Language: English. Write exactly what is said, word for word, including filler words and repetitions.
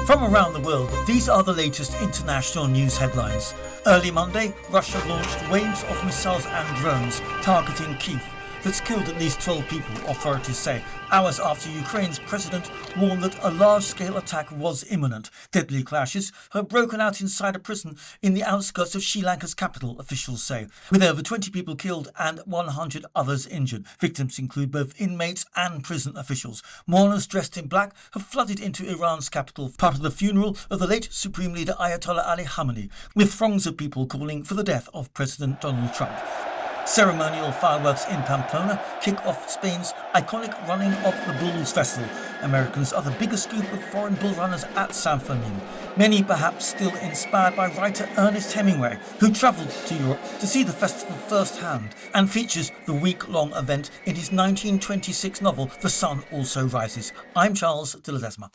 From around the world, these are the latest international news headlines. Early Monday, Russia launched waves of missiles and drones targeting Kyiv. That's killed at least twelve people, authorities say, hours after Ukraine's president warned that a large-scale attack was imminent. Deadly clashes have broken out inside a prison in the outskirts of Sri Lanka's capital, officials say, with over twenty people killed and one hundred others injured. Victims include both inmates and prison officials. Mourners dressed in black have flooded into Iran's capital, part of the funeral of the late Supreme Leader Ayatollah Ali Khamenei, with throngs of people calling for the death of President Donald Trump. Ceremonial fireworks in Pamplona kick off Spain's iconic running of the Bulls Festival. Americans are the biggest group of foreign bull runners at San Fermin. Many perhaps still inspired by writer Ernest Hemingway, who travelled to Europe to see the festival firsthand and features the week-long event in his nineteen twenty-six novel The Sun Also Rises. I'm Charles de Ledesma.